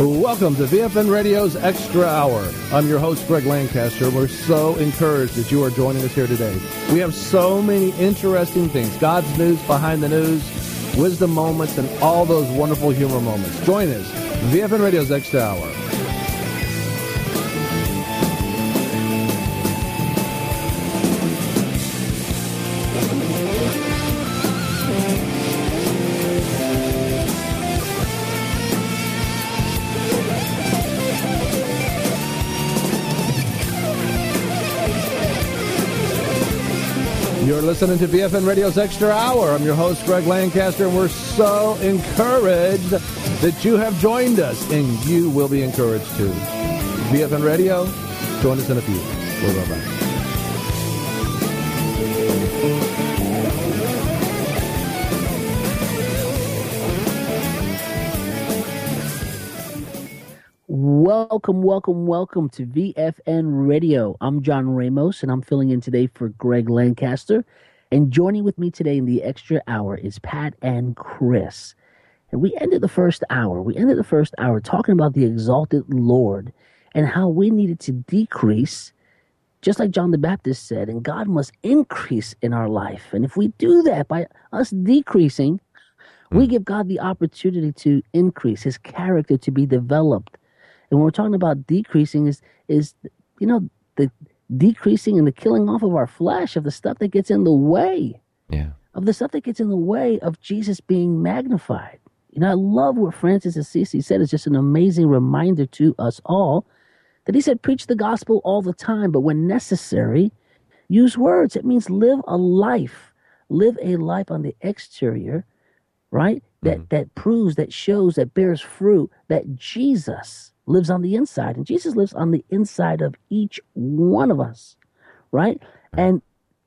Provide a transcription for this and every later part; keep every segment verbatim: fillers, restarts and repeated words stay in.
Welcome to V F N Radio's Extra Hour. I'm your host, Greg Lancaster. We're so encouraged that you are joining us here today. We have so many interesting things. God's news, behind the news, wisdom moments, and all those wonderful humor moments. Join us, V F N Radio's Extra Hour. You're listening to V F N Radio's Extra Hour. I'm your host, Greg Lancaster, and we're so encouraged that you have joined us, and you will be encouraged too. V F N Radio, join us in a few. We'll be right back. Welcome, welcome, welcome to V F N Radio. I'm John Ramos, and I'm filling in today for Greg Lancaster. And joining with me today in the Extra Hour is Pat and Chris. And we ended the first hour. We ended the first hour talking about the exalted Lord and how we needed to decrease, just like John the Baptist said, and God must increase in our life. And if we do that by us decreasing, we give God the opportunity to increase, his character to be developed. And when we're talking about decreasing is, is, you know, the decreasing and the killing off of our flesh, of the stuff that gets in the way, yeah, of the stuff that gets in the way of Jesus being magnified. You know, I love what Francis Assisi said. It's just an amazing reminder to us all that he said, preach the gospel all the time, but when necessary, use words. It means live a life, live a life on the exterior, right? That, mm-hmm. that proves, that shows, that bears fruit, that Jesus lives on the inside, and Jesus lives on the inside of each one of us, right? And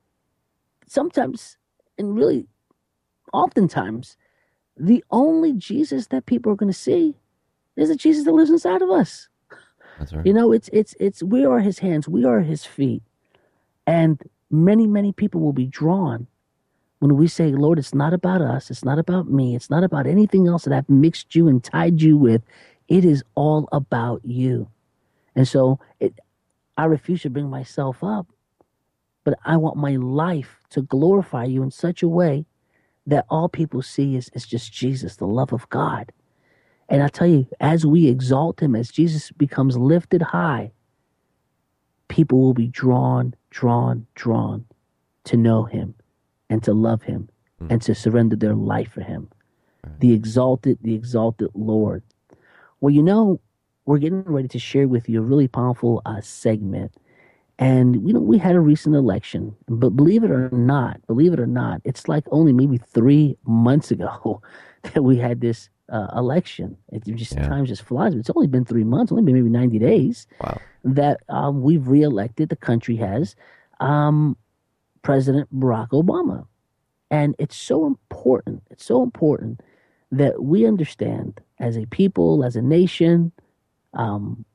sometimes, and really oftentimes, the only Jesus that people are going to see is the Jesus that lives inside of us. That's right. You know, it's it's it's we are his hands, we are his feet, and many many people will be drawn when we say, Lord, it's not about us, it's not about me, it's not about anything else that I've mixed you and tied you with. It is all about you. And so it, I refuse to bring myself up, but I want my life to glorify you in such a way that all people see is, is just Jesus, the love of God. And I tell you, as we exalt him, as Jesus becomes lifted high, people will be drawn, drawn, drawn to know him and to love him mm. and to surrender their life for him. Right. The exalted, the exalted Lord. Well, you know, we're getting ready to share with you a really powerful uh, segment. And, you know, we had a recent election, but believe it or not, believe it or not, it's like only maybe three months ago that we had this uh, election. It just yeah. time just flies. But it's only been three months, only been maybe ninety days wow. that um, we've reelected, the country has, um, President Barack Obama. And it's so important, it's so important that we understand as a people, as a nation, um,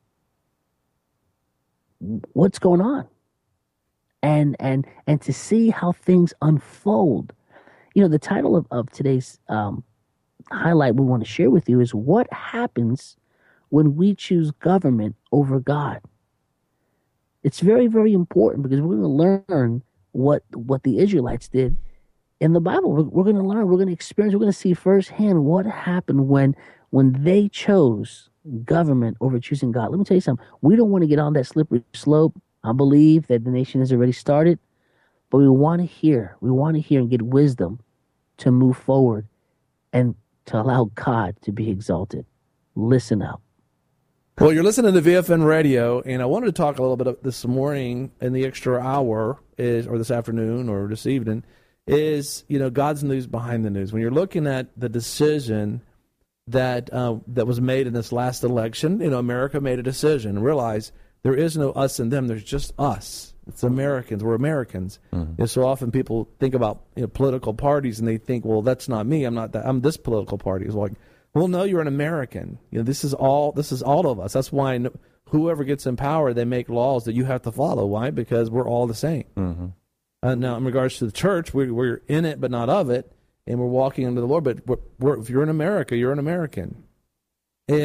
what's going on, and and and to see how things unfold. You know, the title of, of today's um, highlight we want to share with you is what happens when we choose government over God. It's very, very important because we're going to learn what what the Israelites did in the Bible. We're, we're going to learn, we're going to experience, we're going to see firsthand what happened when when they chose government over choosing God. Let me tell you something. We don't want to get on that slippery slope. I believe that the nation has already started, but we want to hear, we want to hear and get wisdom to move forward and to allow God to be exalted. Listen up. Well, you're listening to V F N Radio, and I wanted to talk a little bit this morning in the extra hour, is or this afternoon or this evening, is, you know, God's news behind the news. When you're looking at the decision that uh, that was made in this last election, you know, America made a decision. Realize there is no us and them. There's just us. It's Americans. We're Americans. Mm-hmm. And so often people think about, you know, political parties, and they think, well, that's not me. I'm not that. I'm this political party. It's like, well, no, you're an American. You know, this is all. This is all of us. That's why no, whoever gets in power, they make laws that you have to follow. Why? Because we're all the same. Mm-hmm. Uh, now, in regards to the church, we, we're in it, but not of it, and we're walking under the Lord. But we're, we're, if you're in America, you're an American. And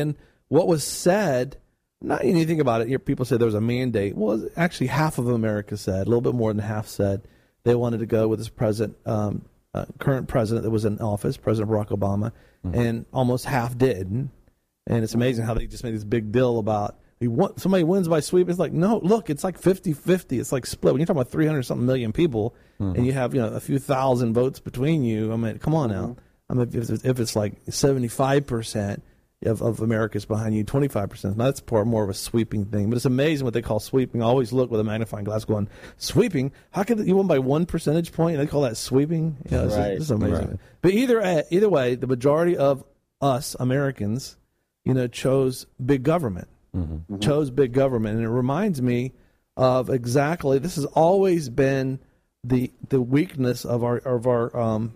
what was said, not anything about it. People say there was a mandate. Well, actually, half of America said, a little bit more than half said, they wanted to go with this present, um, uh, current president that was in office, President Barack Obama, mm-hmm. and almost half didn't. And it's amazing how they just made this big deal about we want, somebody wins by sweep. It's like, no, look, it's like fifty-fifty. It's like split. When you're talking about three hundred something million people, mm-hmm. and you have, you know, a few thousand votes between you, I mean, come on now. Mm-hmm. I mean, if, if it's like seventy-five percent of, of America's behind you, twenty-five percent, that's part more of a sweeping thing. But it's amazing what they call sweeping. I always look with a magnifying glass going, sweeping? How could you win by one percentage point? They call that sweeping? You know, it's, right. it's amazing. Right. But either either way, the majority of us Americans, you know, chose big government. Mm-hmm. Mm-hmm. Chose big government. And it reminds me of exactly, this has always been the the weakness of our of our um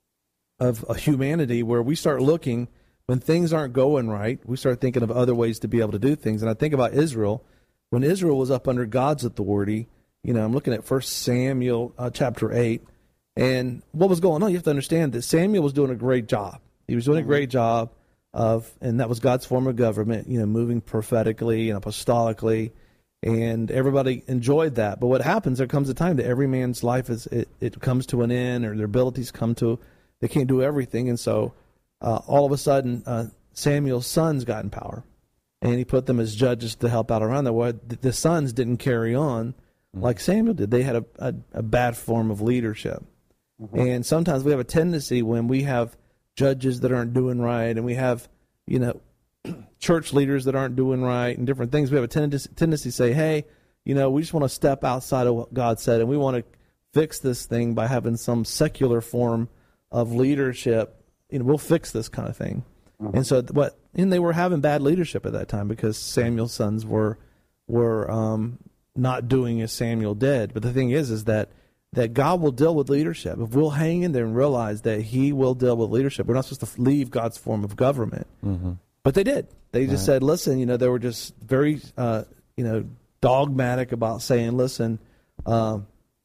of humanity, where we start looking when things aren't going right, we start thinking of other ways to be able to do things. And I think about Israel. When Israel was up under God's authority, you know, I'm looking at First Samuel uh, chapter eight, and what was going on? You have to understand that Samuel was doing a great job. He was doing a great job of, and that was God's form of government, you know, moving prophetically and apostolically, and everybody enjoyed that. But what happens, there comes a time that every man's life is it, it comes to an end, or their abilities come to, they can't do everything. And so uh, all of a sudden, uh, Samuel's sons got in power, and he put them as judges to help out around that. Well, the sons didn't carry on mm-hmm. like Samuel did. They had a, a, a bad form of leadership. Mm-hmm. And sometimes we have a tendency when we have judges that aren't doing right, and we have, you know, church leaders that aren't doing right and different things, we have a tendency, tendency to say, hey, you know, we just want to step outside of what God said, and we want to fix this thing by having some secular form of leadership. You know, we'll fix this kind of thing. Mm-hmm. And so what, and they were having bad leadership at that time because Samuel's sons were were um, not doing as Samuel did. But the thing is, is that that God will deal with leadership. If we'll hang in there and realize that he will deal with leadership, we're not supposed to leave God's form of government. Mm-hmm. But they did. They just right. said, listen, you know, they were just very, uh, you know, dogmatic about saying, listen, um,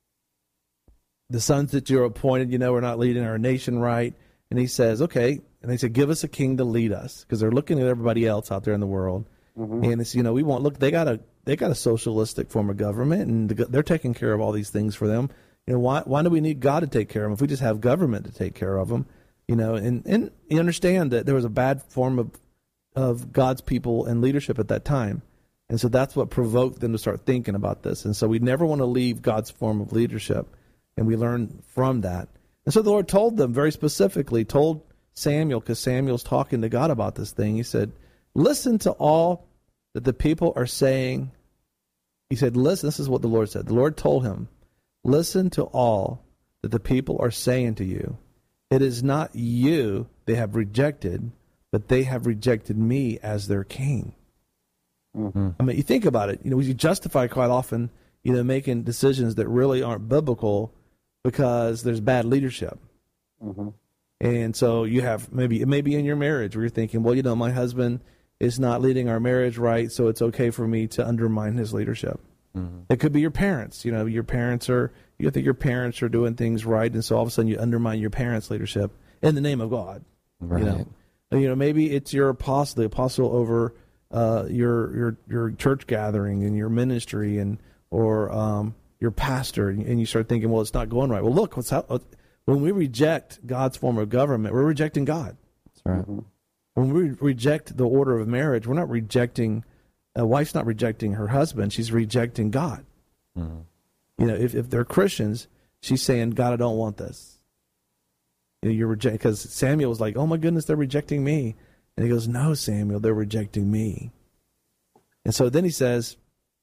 the sons that you're appointed, you know, are not leading our nation right. And he says, okay. And they said, give us a king to lead us, because they're looking at everybody else out there in the world. Mm-hmm. And it's, you know, we want, look, they got a, they got a socialistic form of government, and they're taking care of all these things for them. You know, why, why do we need God to take care of them if we just have government to take care of them? You know, and, and you understand that there was a bad form of, of God's people and leadership at that time. And so that's what provoked them to start thinking about this. And so we never want to leave God's form of leadership. And we learn from that. And so the Lord told them very specifically, told Samuel, because Samuel's talking to God about this thing. He said, listen to all that the people are saying. He said, listen, this is what the Lord said. The Lord told him, listen to all that the people are saying to you. It is not you they have rejected, but they have rejected me as their king. Mm-hmm. I mean, you think about it. You know, we justify quite often, you know, making decisions that really aren't biblical because there's bad leadership. Mm-hmm. And so you have, maybe it may be in your marriage where you're thinking, well, you know, my husband is not leading our marriage right, so it's okay for me to undermine his leadership. Mm-hmm. It could be your parents. You know, your parents are, you think your parents are doing things right, and so all of a sudden you undermine your parents' leadership in the name of God. Right. You know, and, you know, maybe it's your apostle, the apostle over uh, your your your church gathering and your ministry, and or um, your pastor, and you start thinking, well, it's not going right. Well, look, what's how, when we reject God's form of government, we're rejecting God. That's right. Mm-hmm. When we reject the order of marriage, we're not rejecting, a wife's not rejecting her husband, she's rejecting God. Mm-hmm. You know, if, if they're Christians, she's saying, God, I don't want this. You know, you're rejecting, because Samuel was like, oh my goodness, they're rejecting me. And he goes, no, Samuel, they're rejecting me. And so then he says,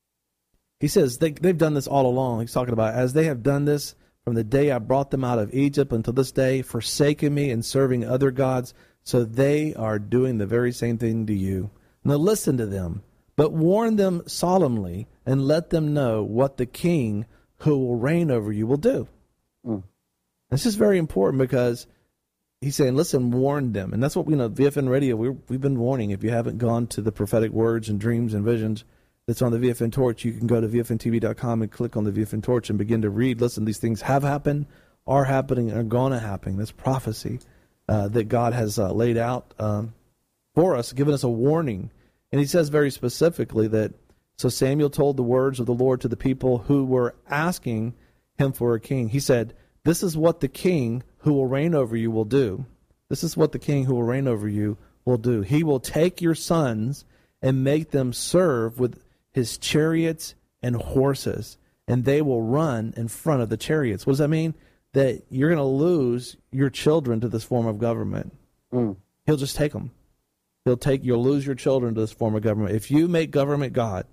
he says, they, they've done this all along. He's talking about, as they have done this from the day I brought them out of Egypt until this day, forsaking me and serving other gods, so they are doing the very same thing to you. Now listen to them, but warn them solemnly and let them know what the king who will reign over you will do. Mm. This is very important, because he's saying, listen, warn them. And that's what we, you know, V F N Radio, we're, we've been warning. If you haven't gone to the prophetic words and dreams and visions that's on the V F N Torch, you can go to V F N T V dot com and click on the V F N Torch and begin to read. Listen, these things have happened, are happening, and are going to happen. That's prophecy uh, that God has uh, laid out um, for us, given us a warning. And he says very specifically that, so Samuel told the words of the Lord to the people who were asking him for a king. He said, this is what the king who will reign over you will do. This is what the king who will reign over you will do. He will take your sons and make them serve with his chariots and horses, and they will run in front of the chariots. What does that mean? That you're going to lose your children to this form of government. Mm. He'll just take them. He'll take, you'll lose your children to this form of government. If you make government God,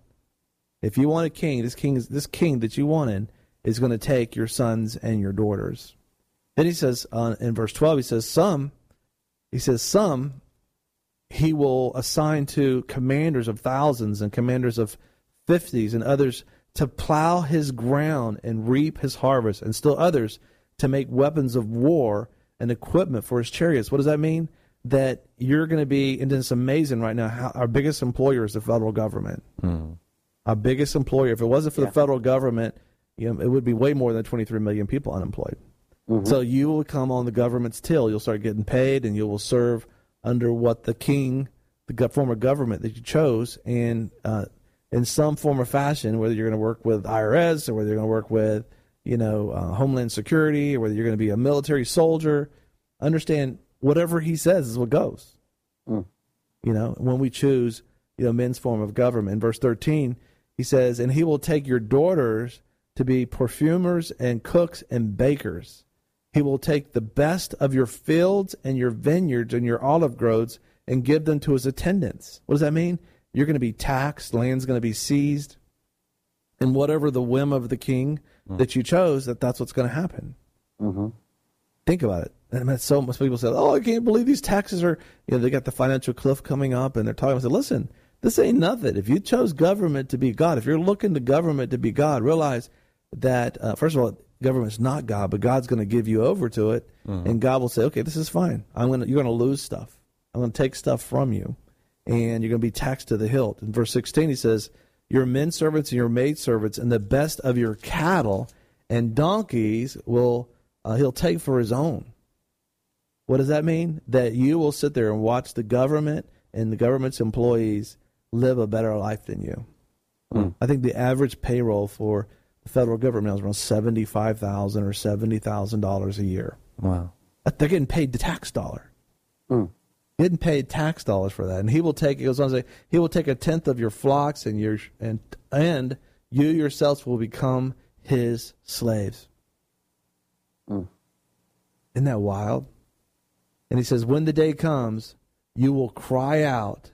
if you want a king, this king, this king that you wanted is going to take your sons and your daughters. Then he says uh, in verse twelve, he says, some, he says, some he will assign to commanders of thousands and commanders of fifties and others to plow his ground and reap his harvest, and still others to make weapons of war and equipment for his chariots. What does that mean? That you're going to be, and it's amazing right now, how our biggest employer is the federal government. Mm. Our biggest employer. If it wasn't for yeah. the federal government, you know, it would be way more than twenty-three million people unemployed. Mm-hmm. So you will come on the government's till. You'll start getting paid, and you will serve under what the king, the form of government that you chose, and uh, in some form or fashion, whether you're going to work with I R S or whether you're going to work with, you know, uh, Homeland Security, or whether you're going to be a military soldier, understand whatever he says is what goes. Mm. You know, when we choose, you know, men's form of government. In verse thirteen, he says, and he will take your daughters to be perfumers and cooks and bakers. He will take the best of your fields and your vineyards and your olive groves and give them to his attendants. What does that mean? You're going to be taxed, land's going to be seized, and whatever the whim of the king mm. that you chose, that that's what's going to happen. Mm-hmm. Think about it. And I mean, so most people say, oh, I can't believe these taxes are, you know, they got the financial cliff coming up, and they're talking. I said, listen, this ain't nothing. If you chose government to be God, if you're looking to government to be God, realize that, uh, first of all, government's not God, but God's going to give you over to it, mm-hmm. and God will say, okay, this is fine. I'm going to, you're going to lose stuff. I'm going to take stuff from you, and you're going to be taxed to the hilt. In verse sixteen, he says, your men servants and your maid servants and the best of your cattle and donkeys will uh, he'll take for his own. What does that mean? That you will sit there and watch the government and the government's employees live a better life than you. Mm. I think the average payroll for the federal government is around seventy-five thousand dollars or seventy thousand dollars a year. Wow. They're getting paid the tax dollar. Mm. Getting paid tax dollars for that. And he will take, he goes on to say, he will take a tenth of your flocks and your and and you yourselves will become his slaves. Mm. Isn't that wild? And he says, when the day comes, you will cry out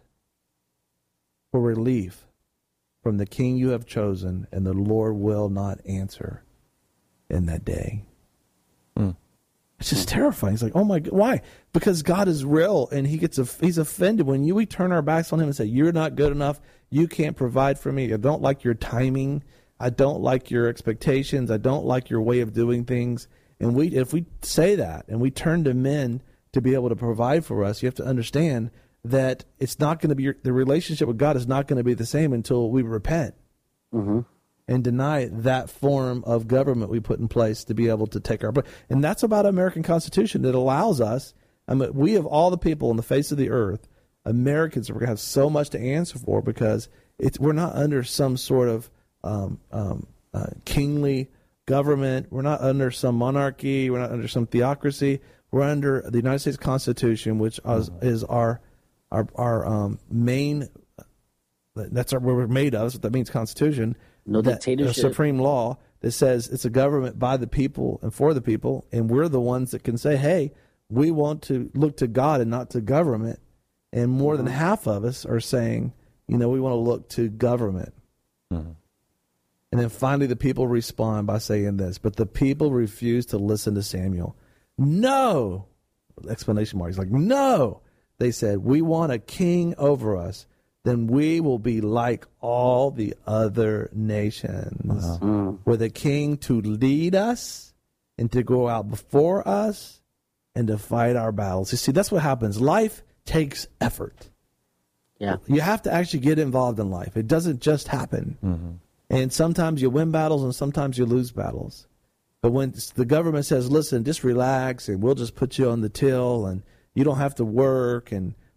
for relief from the king you have chosen, and the Lord will not answer in that day. Mm. It's just mm. terrifying. It's like, oh my God, why? Because God is real, and he gets he's offended when you we turn our backs on him and say, you're not good enough, you can't provide for me, I don't like your timing, I don't like your expectations, I don't like your way of doing things. And we if we say that and we turn to men to be able to provide for us, you have to understand that it's not going to be, the relationship with God is not going to be the same until we repent mm-hmm. and deny that form of government we put in place to be able to take our, and that's about American Constitution that allows us, I mean, we of all the people on the face of the earth, Americans are going to have so much to answer for, because it's, we're not under some sort of um, um, uh, kingly government. We're not under some monarchy. We're not under some theocracy. We're under the United States Constitution, which is, is our our our um, main. That's our, what we're made of. That's what that means, Constitution. No that, dictatorship. A supreme law that says it's a government by the people and for the people, and we're the ones that can say, "Hey, we want to look to God and not to government." And more mm-hmm. than half of us are saying, "You know, we want to look to government." Mm-hmm. And then finally, the people respond by saying this: "But the people refuse to listen to Samuel." No! Explanation mark. He's like, no! They said, we want a king over us. Then we will be like all the other nations. Uh-huh. With a king to lead us and to go out before us and to fight our battles. You see, that's what happens. Life takes effort. Yeah. You have to actually get involved in life. It doesn't just happen. Mm-hmm. And sometimes you win battles and sometimes you lose battles. But when the government says, listen, just relax and we'll just put you on the till and you don't have to work and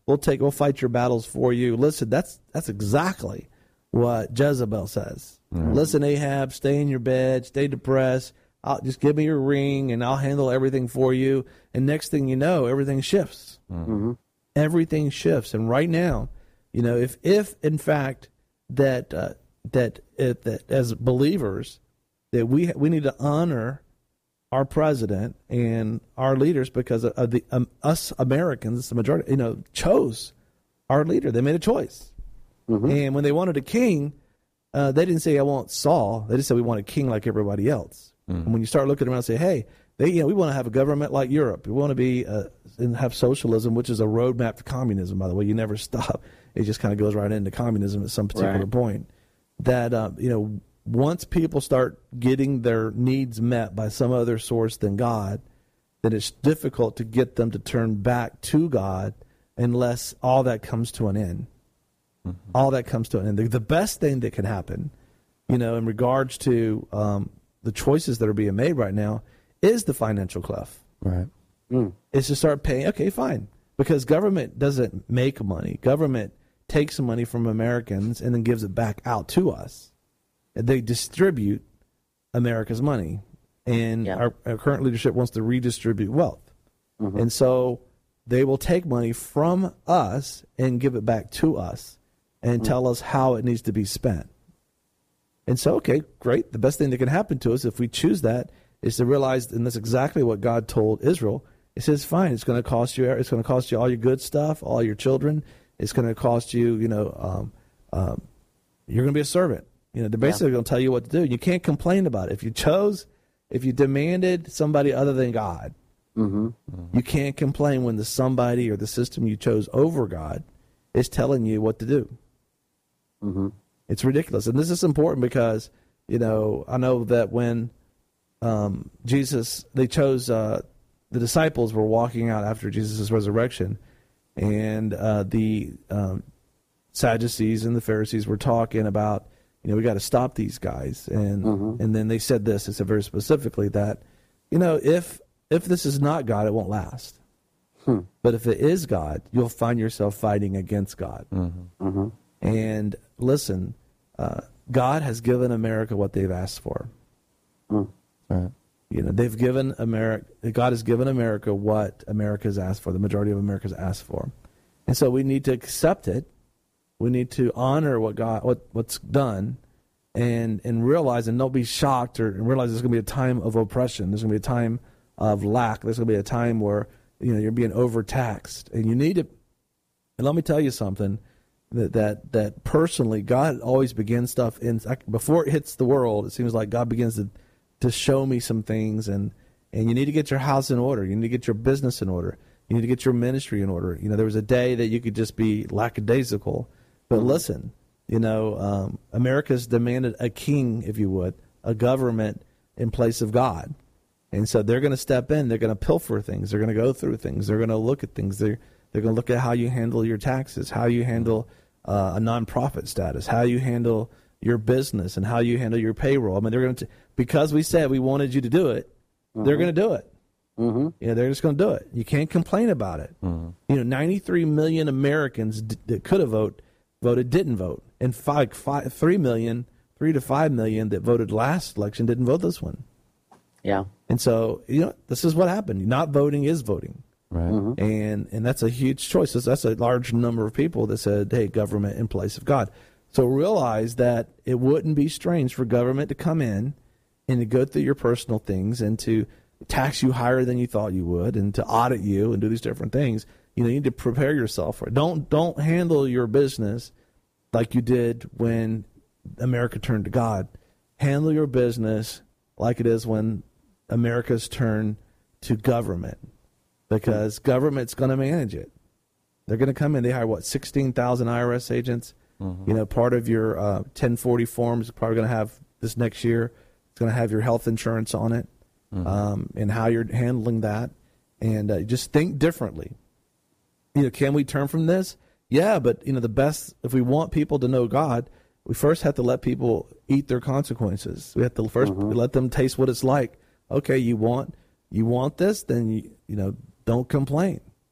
We'll take, we'll fight your battles for you. Listen, that's that's exactly what Jezebel says. Mm-hmm. Listen, Ahab, stay in your bed, stay depressed. I'll, just give me your ring, and I'll handle everything for you. And next thing you know, everything shifts. Mm-hmm. Everything shifts. And right now, you know, if if in fact that uh, that it, that as believers that we we need to honor our president and our leaders because of, of the um, us Americans, the majority, you know, chose our leader. They made a choice, mm-hmm. and when they wanted a king, uh, they didn't say I want Saul. They just said we want a king like everybody else. Mm-hmm. And when you start looking around and say, hey, they, you know, we want to have a government like Europe. We want to be uh, and have socialism, which is a roadmap to communism. By the way, you never stop. It just kind of goes right into communism at some particular right. point. That uh, you know. Once people start getting their needs met by some other source than God, then it's difficult to get them to turn back to God unless all that comes to an end. Mm-hmm. All that comes to an end. The, the best thing that can happen, you know, in regards to um, the choices that are being made right now is the financial cliff. Right. Mm. It's to start paying, okay, fine. Because government doesn't make money. Government takes money from Americans and then gives it back out to us. They distribute America's money, and yeah. our, our current leadership wants to redistribute wealth. Mm-hmm. And so they will take money from us and give it back to us and mm-hmm. tell us how it needs to be spent. And so, okay, great. The best thing that can happen to us if we choose that is to realize, and that's exactly what God told Israel. He says, fine, it's going to cost you, it's going to cost you all your good stuff, all your children. It's going to cost you, you know, um, um, you're going to be a servant. You know, they're basically yeah. going to tell you what to do. You can't complain about it. If you chose, if you demanded somebody other than God, mm-hmm. Mm-hmm. you can't complain when the somebody or the system you chose over God is telling you what to do. Mm-hmm. It's ridiculous. And this is important because, you know, I know that when um, Jesus, they chose, uh, the disciples were walking out after Jesus' resurrection, and uh, the um, Sadducees and the Pharisees were talking about, you know, we got to stop these guys. And mm-hmm. and then they said this, they said very specifically that, you know, if if this is not God, it won't last. Hmm. But if it is God, you'll find yourself fighting against God. Mm-hmm. Mm-hmm. And listen, uh, God has given America what they've asked for. Mm. Right. You know, they've given America, God has given America what America's asked for, the majority of America's asked for. And so we need to accept it. We need to honor what God, what what's done, and and realize, and don't be shocked, or and realize there's going to be a time of oppression. There's going to be a time of lack. There's going to be a time where, you know, you're being overtaxed, and you need to. And let me tell you something that that that personally, God always begins stuff in before it hits the world. It seems like God begins to to show me some things, and and you need to get your house in order. You need to get your business in order. You need to get your ministry in order. You know, there was a day that you could just be lackadaisical. But listen, you know, um, America's demanded a king, if you would, a government in place of God. And so they're going to step in. They're going to pilfer things. They're going to go through things. They're going to look at things. They're, they're going to look at how you handle your taxes, how you handle uh, a nonprofit status, how you handle your business, and how you handle your payroll. I mean, they're going to, because we said we wanted you to do it, mm-hmm. they're going to do it. Mm-hmm. Yeah, they're just going to do it. You can't complain about it. Mm-hmm. You know, ninety-three million Americans d- that could have voted, voted didn't vote, and five, five, three million, three to five million that voted last election didn't vote this one. Yeah, and so you know this is what happened. Not voting is voting, right? Mm-hmm. And and that's a huge choice. That's a large number of people that said, "Hey, government in place of God." So realize that it wouldn't be strange for government to come in and to go through your personal things and to tax you higher than you thought you would, and to audit you and do these different things. You know, you need to prepare yourself for it. Don't don't handle your business like you did when America turned to God. Handle your business like it is when America's turned to government, because government's going to manage it. They're going to come in. They hire, what, sixteen thousand I R S agents? Mm-hmm. You know, part of your uh, ten forty forms is probably going to have this next year. It's going to have your health insurance on it, mm-hmm. um, and how you're handling that. And uh, just think differently. You know, can we turn from this? Yeah, but, you know, the best, if we want people to know God, we first have to let people eat their consequences. We have to first mm-hmm. let them taste what it's like. Okay, you want you want this, then, you you know, don't complain.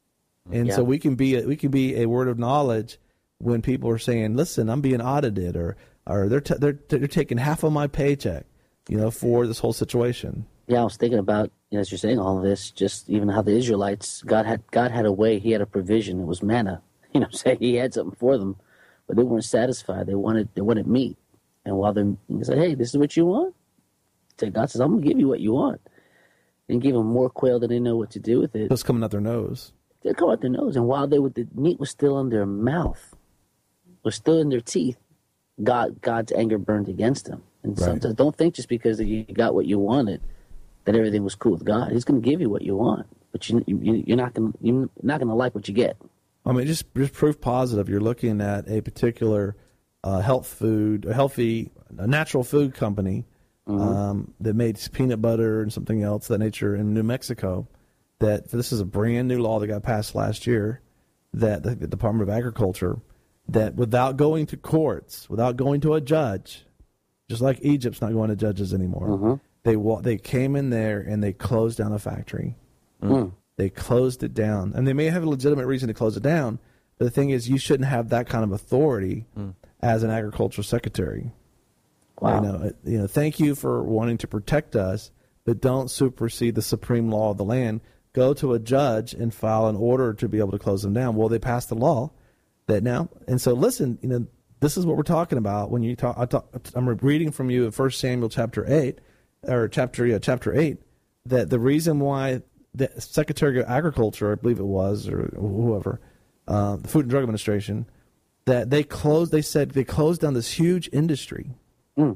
And Yeah. so we can be a, we can be a word of knowledge when people are saying, "Listen, I'm being audited," or or they're t- they're they're taking half of my paycheck, you know, for this whole situation. Yeah, I was thinking about, you know, as you're saying all of this, just even how the Israelites, God had God had a way, he had a provision. It was manna. You know what I'm saying? He had something for them, but they weren't satisfied. They wanted they wanted meat. And while they he said, "Hey, this is what you want?" So God says, "I'm going to give you what you want." And give them more quail than they know what to do with it. Just coming out their nose. They come out their nose. And while they were, the meat was still in their mouth, was still in their teeth, God God's anger burned against them. And Right. sometimes don't think just because you got what you wanted that everything was cool with God. He's going to give you what you want, but you, you you're not going you're not going to like what you get. I mean, just just proof positive. You're looking at a particular uh, health food, a healthy, a natural food company mm-hmm. um, that made peanut butter and something else of that nature in New Mexico. That this is a brand new law that got passed last year. That the Department of Agriculture, that without going to courts, without going to a judge, just like Egypt's not going to judges anymore, mm-hmm. they they came in there and they closed down a factory. Mm. They closed it down. And they may have a legitimate reason to close it down, but the thing is you shouldn't have that kind of authority mm. as an agricultural secretary. Wow. You know, you know, thank you for wanting to protect us, but don't supersede the supreme law of the land. Go to a judge and file an order to be able to close them down. Well, they passed the law that now, and so listen, you know, this is what we're talking about when you talk. I talk I'm reading from you at First Samuel chapter eight, or chapter yeah, chapter eight, that the reason why the Secretary of Agriculture, I believe it was, or whoever, uh, the Food and Drug Administration, that they closed. They said they closed down this huge industry. Mm.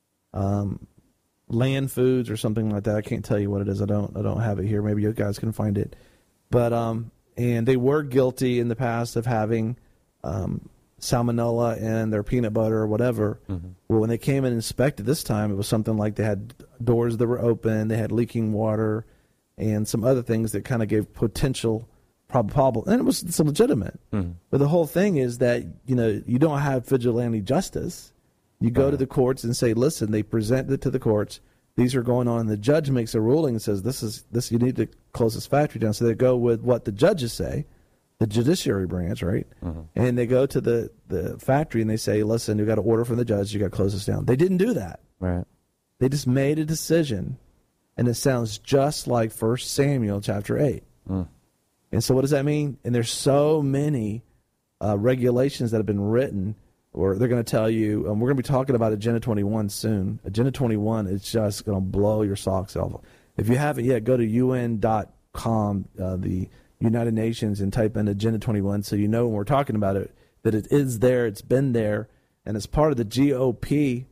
Um, Land Foods or something like that. I can't tell you what it is. I don't. I don't have it here. Maybe you guys can find it. But um, and they were guilty in the past of having um, salmonella in their peanut butter or whatever. Mm-hmm. Well, when they came and inspected this time, it was something like they had doors that were open, they had leaking water, and some other things that kind of gave potential probable. And it was it's legitimate. Mm-hmm. But the whole thing is that you know you don't have vigilante justice. You go to the courts and say, listen, they present it to the courts. These are going on. The judge makes a ruling and says, this is this. You need to close this factory down. So they go with what the judges say, the judiciary branch, right? Mm-hmm. And they go to the, the factory and they say, listen, you got an order from the judge. You got to close this down. They didn't do that. Right. They just made a decision, and it sounds just like First Samuel chapter eight. Mm. And so what does that mean? And there's so many uh, regulations that have been written. Or they're going to tell you, um, we're going to be talking about Agenda twenty-one soon. Agenda twenty-one is just going to blow your socks off. If you haven't yet, go to U N dot com, uh, the United Nations, and type in Agenda twenty-one so you know when we're talking about it, that it is there, it's been there, and it's part of the G O P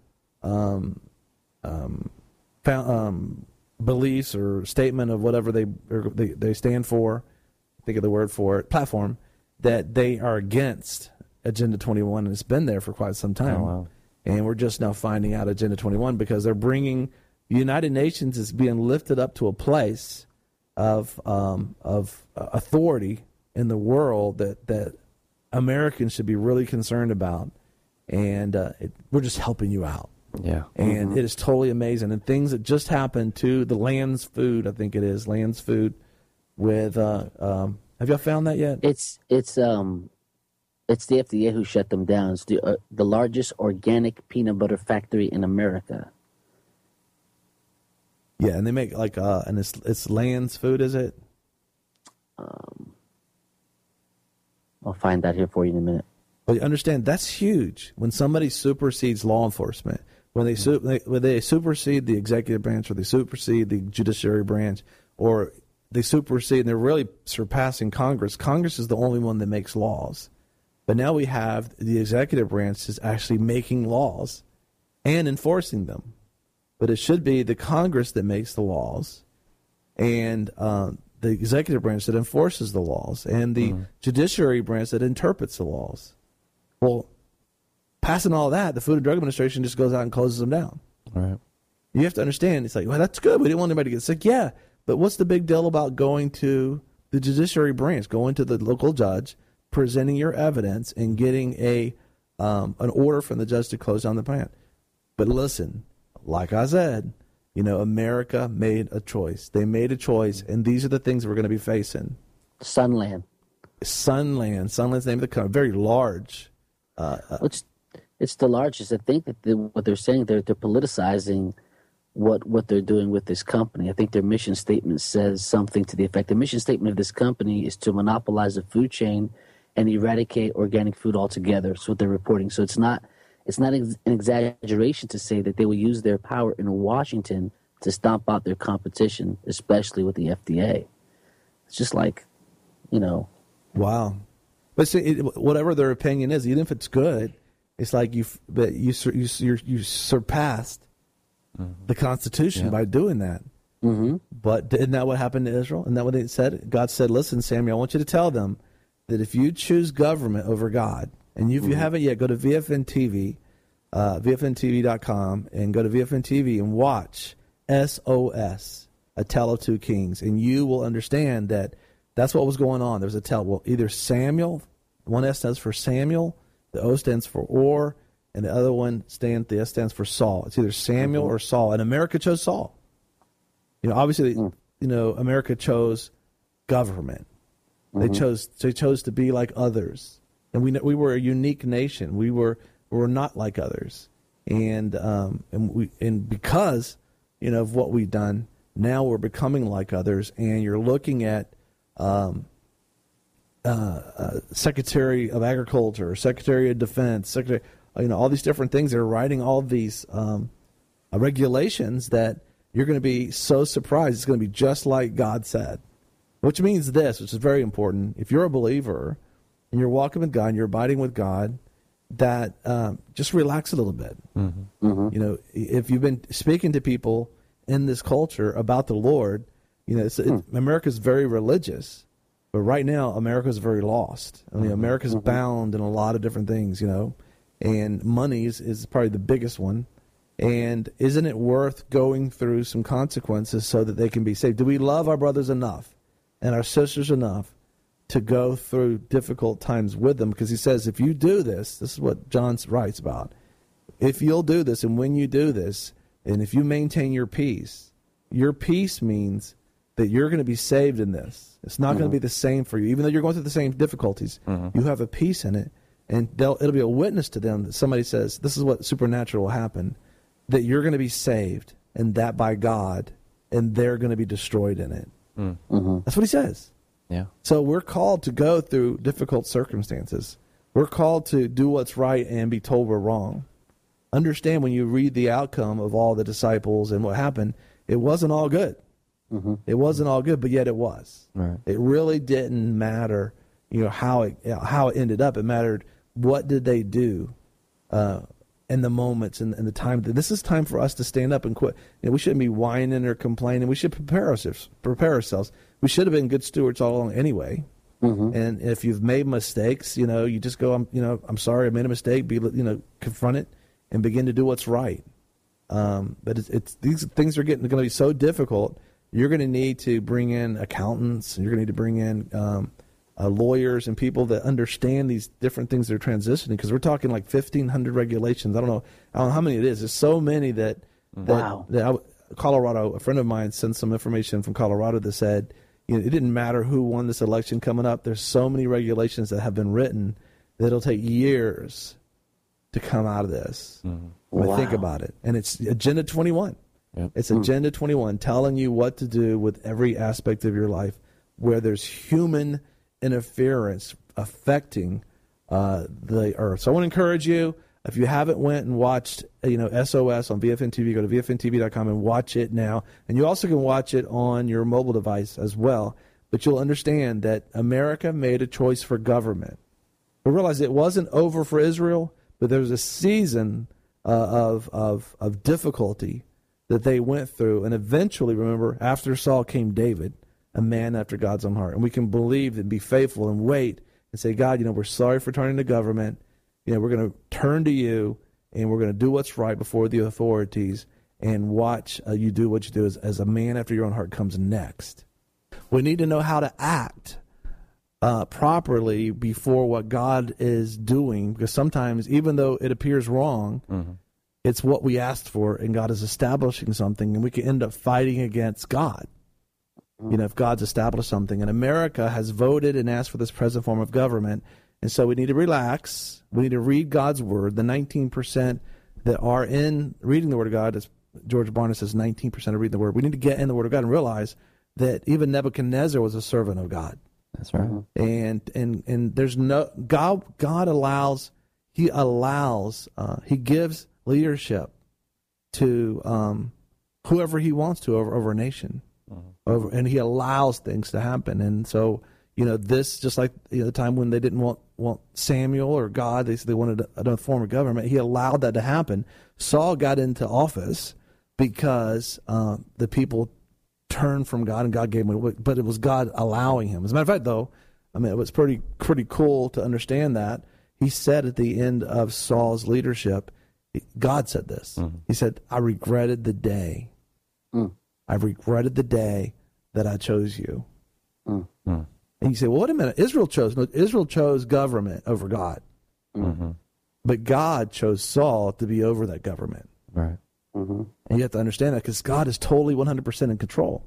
um, um, found, um, beliefs or statement of whatever they, or they they stand for, think of the word for it, platform, that they are against Agenda twenty-one, and it's been there for quite some time. Oh, wow. And we're just now finding out Agenda twenty-one because they're bringing the United Nations is being lifted up to a place of um, of uh, authority in the world that, that Americans should be really concerned about, and uh, it, we're just helping you out. Yeah, and mm-hmm. it is totally amazing. And things that just happened to the Lands Food, I think it is Lands Food, with uh, um, have y'all found that yet? It's it's um. It's the F D A who shut them down. It's the uh, the largest organic peanut butter factory in America. Yeah, and they make like uh, and it's it's Lands Food, is it? Um, I'll find that here for you in a minute. But you understand that's huge when somebody supersedes law enforcement. When they, su- they when they supersede the executive branch, or they supersede the judiciary branch, or they supersede, and they're really surpassing Congress. Congress is the only one that makes laws. But now we have the executive branch is actually making laws and enforcing them. But it should be the Congress that makes the laws and uh, the executive branch that enforces the laws and the mm-hmm. judiciary branch that interprets the laws. Well, passing all that, the Food and Drug Administration just goes out and closes them down. All right. You have to understand, it's like, well, that's good. We didn't want anybody to get sick. Yeah, but what's the big deal about going to the judiciary branch, going to the local judge, presenting your evidence and getting a um, an order from the judge to close down the plant? But listen, like I said, you know, America made a choice. They made a choice, and these are the things we're going to be facing. Sunland. Sunland. Sunland's the name of the company. Very large. Uh, uh, it's it's the largest. I think that the, what they're saying they're they're politicizing what what they're doing with this company. I think their mission statement says something to the effect. The mission statement of this company is to monopolize the food chain and eradicate organic food altogether. That's what they're reporting. So it's not it's not ex- an exaggeration to say that they will use their power in Washington to stomp out their competition, especially with the F D A. It's just like, you know. Wow. But see, it, whatever their opinion is, even if it's good, it's like you but you you you, you surpassed mm-hmm. the Constitution yeah. by doing that. Mm-hmm. But isn't that what happened to Israel? Isn't that what they said? God said, listen, Samuel, I want you to tell them that if you choose government over God, and you, if mm-hmm. you haven't yet, go to V F N T V, uh, V F N T V dot com, and go to V F N T V and watch S O S, A Tale of Two Kings, and you will understand that that's what was going on. There was a tell. Well, either Samuel, one S stands for Samuel, the O stands for Or, and the other one stands, the S stands for Saul. It's either Samuel mm-hmm. or Saul, and America chose Saul. You know, obviously, mm. you know, America chose government. Mm-hmm. They chose they chose to be like others, and we we were a unique nation. We were we were not like others, and um and we and because you know of what we've done, now we're becoming like others. And you're looking at um uh, uh Secretary of Agriculture, Secretary of Defense, Secretary, you know, all these different things. They're writing all these um uh, regulations that you're going to be so surprised it's going to be just like God said. Which means this, which is very important. If you're a believer and you're walking with God and you're abiding with God, that um, just relax a little bit. Mm-hmm. Mm-hmm. You know, if you've been speaking to people in this culture about the Lord, you know, it's, mm. it, America's very religious, but right now America's very lost. I mean, mm-hmm. America's mm-hmm. bound in a lot of different things, you know, and money is, is probably the biggest one. And isn't it worth going through some consequences so that they can be saved? Do we love our brothers enough and our sisters enough to go through difficult times with them? Because he says, if you do this, this is what John writes about, if you'll do this, and when you do this, and if you maintain your peace, your peace means that you're going to be saved in this. It's not mm-hmm. going to be the same for you. Even though you're going through the same difficulties, mm-hmm. you have a peace in it, and it'll be a witness to them that somebody says, this is what supernatural will happen, that you're going to be saved, and that by God, and they're going to be destroyed in it. Mm-hmm. That's what he says. Yeah. So we're called to go through difficult circumstances. We're called to do what's right and be told we're wrong. Understand when you read the outcome of all the disciples and what happened, it wasn't all good. Mm-hmm. It wasn't all good, but yet it was. Right. It really didn't matter, you know, how it how it ended up. It mattered what did they do uh, in the moments and, and the time. This is time for us to stand up and quit. You know, we shouldn't be whining or complaining. We should prepare ourselves. Prepare ourselves. We should have been good stewards all along anyway. Mm-hmm. And if you've made mistakes, you know, you just go, I'm, you know, I'm sorry, I made a mistake. Be, you know, confront it and begin to do what's right. Um, but it's, it's these things are getting going to be so difficult. You're going to need to bring in accountants, and you're going to need to bring in um, uh, lawyers and people that understand these different things that are transitioning. Because we're talking like fifteen hundred regulations. I don't know, I don't know how many it is. There's so many that, that, wow. that I, Colorado, a friend of mine sent some information from Colorado that said, you know, it didn't matter who won this election coming up. There's so many regulations that have been written that it'll take years to come out of this. Mm-hmm. Wow. Wow. Think about it. And it's Agenda twenty-one. Yep. It's Mm. Agenda twenty-one telling you what to do with every aspect of your life where there's human interference affecting uh, the earth. So I want to encourage you, if you haven't went and watched, you know, S O S on V F N T V, go to V F N T V dot com and watch it now. And you also can watch it on your mobile device as well. But you'll understand that America made a choice for government. But realize it wasn't over for Israel, but there was a season uh, of, of, of difficulty that they went through. And eventually, remember, after Saul came David, a man after God's own heart. And we can believe and be faithful and wait and say, God, you know, we're sorry for turning to government. You know, we're going to turn to you, and we're going to do what's right before the authorities, and watch uh, you do what you do as, as a man after your own heart comes next. We need to know how to act uh, properly before what God is doing, because sometimes, even though it appears wrong, mm-hmm. it's what we asked for, and God is establishing something, and we can end up fighting against God. You know, if God's established something, and America has voted and asked for this present form of government, and so we need to relax. We need to read God's word. The nineteen percent that are in reading the word of God, as George Barna says, nineteen percent are reading the word. We need to get in the word of God and realize that even Nebuchadnezzar was a servant of God. That's right. And and and there's no God. God allows. He allows. Uh, he gives leadership to um, whoever he wants to over over a nation. Over, and he allows things to happen. And so, you know, this, just like you know, the time when they didn't want, want Samuel or God, they they wanted another form of government, he allowed that to happen. Saul got into office because uh, the people turned from God and God gave him, but it was God allowing him. As a matter of fact, though, I mean, it was pretty pretty cool to understand that. He said at the end of Saul's leadership, God said this. Mm-hmm. He said, I regretted the day. Mm. I regretted the day that I chose you. Mm. And you say, well, wait a minute. Israel chose no, Israel chose government over God. Mm-hmm. But God chose Saul to be over that government. Right. Mm-hmm. And you have to understand that because God is totally one hundred percent in control.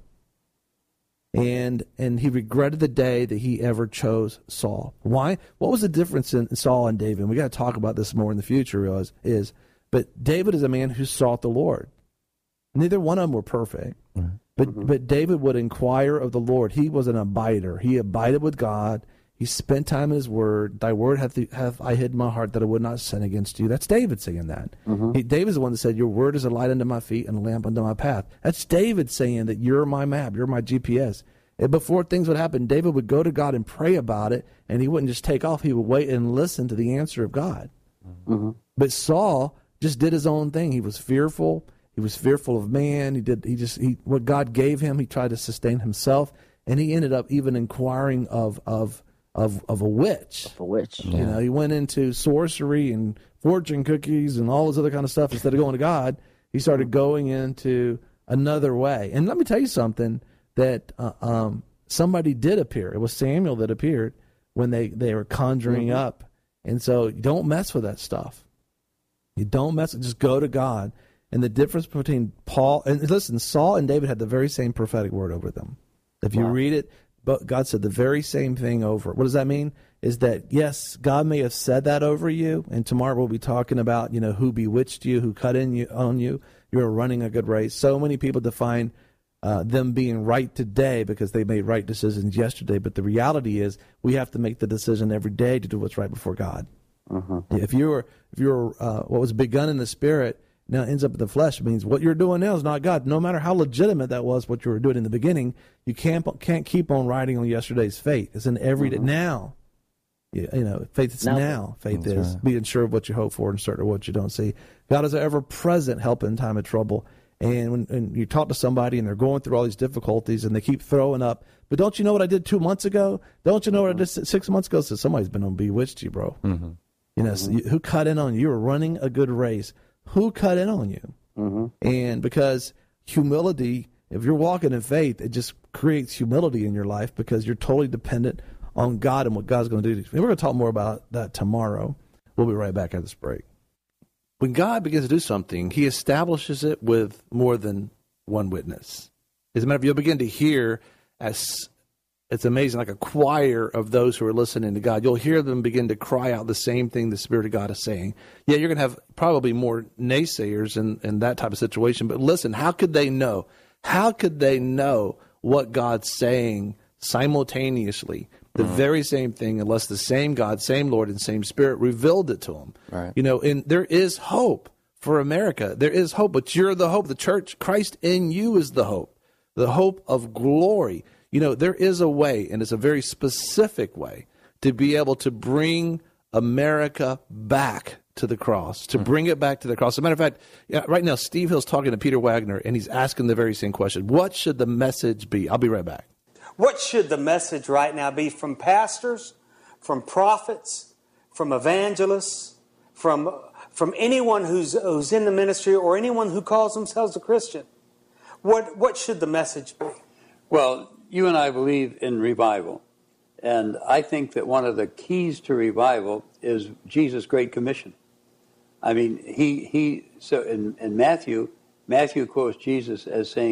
And and he regretted the day that he ever chose Saul. Why? What was the difference in Saul and David? And we got to talk about this more in the future, realize, is, but David is a man who sought the Lord. Neither one of them were perfect. Right. But mm-hmm. but David would inquire of the Lord. He was an abider. He abided with God. He spent time in his word. Thy word hath, hath I hid in my heart that I would not sin against you. That's David saying that. Mm-hmm. He, David's the one that said, your word is a light unto my feet and a lamp unto my path. That's David saying that you're my map, you're my G P S. And before things would happen, David would go to God and pray about it, and he wouldn't just take off. He would wait and listen to the answer of God. Mm-hmm. But Saul just did his own thing. He was fearful. He was fearful of man. He did. He just he what God gave him. He tried to sustain himself, and he ended up even inquiring of of of of a witch. Of a witch. You yeah. know, he went into sorcery and fortune cookies and all this other kind of stuff. Instead of going to God, he started going into another way. And let me tell you something that uh, um, somebody did appear. It was Samuel that appeared when they they were conjuring mm-hmm. up. And so you don't mess with that stuff. You don't mess. Just go to God. And the difference between Paul and listen, Saul and David had the very same prophetic word over them. If you wow. read it, but God said the very same thing over. What does that mean? Is that yes, God may have said that over you, and tomorrow we'll be talking about you know who bewitched you, who cut in you on you. You're running a good race. So many people define uh, them being right today because they made right decisions yesterday. But the reality is, we have to make the decision every day to do what's right before God. Uh-huh. If you're if you're uh, what was begun in the spirit. Now it ends up in the flesh. It means what you're doing now is not God. No matter how legitimate that was, what you were doing in the beginning, you can't can't keep on riding on yesterday's faith. It's an everyday mm-hmm. now. You, you know, faith is now. now. Faith That's is right. being sure of what you hope for and certain of what you don't see. God is an ever-present help in time of trouble. And when and you talk to somebody and they're going through all these difficulties and they keep throwing up, but don't you know what I did two months ago? Don't you know mm-hmm. what I did six months ago? So somebody's been on bewitched you, bro. Mm-hmm. You know, mm-hmm. so you, who cut in on you? You were running a good race. Who cut in on you? Mm-hmm. And because humility, if you're walking in faith, it just creates humility in your life because you're totally dependent on God and what God's going to do. And we're going to talk more about that tomorrow. We'll be right back after this break. When God begins to do something, he establishes it with more than one witness. As a matter of fact, you'll begin to hear, as it's amazing, like a choir of those who are listening to God. You'll hear them begin to cry out the same thing the Spirit of God is saying. Yeah, you're going to have probably more naysayers in, in that type of situation. But listen, how could they know? How could they know what God's saying simultaneously? The mm-hmm. very same thing, unless the same God, same Lord, and same Spirit revealed it to them. Right. You know, and there is hope for America. There is hope, but you're the hope. The church, Christ in you is the hope. The hope of glory. You know, there is a way, and it's a very specific way, to be able to bring America back to the cross, to bring it back to the cross. As a matter of fact, yeah, right now, Steve Hill's talking to Peter Wagner, and he's asking the very same question. What should the message be? I'll be right back. What should the message right now be from pastors, from prophets, from evangelists, from, from anyone who's, who's in the ministry or anyone who calls themselves a Christian? What, what should the message be? Well, you and I believe in revival, and I think that one of the keys to revival is Jesus' Great Commission. I mean, he he so in, in Matthew, Matthew quotes Jesus as saying,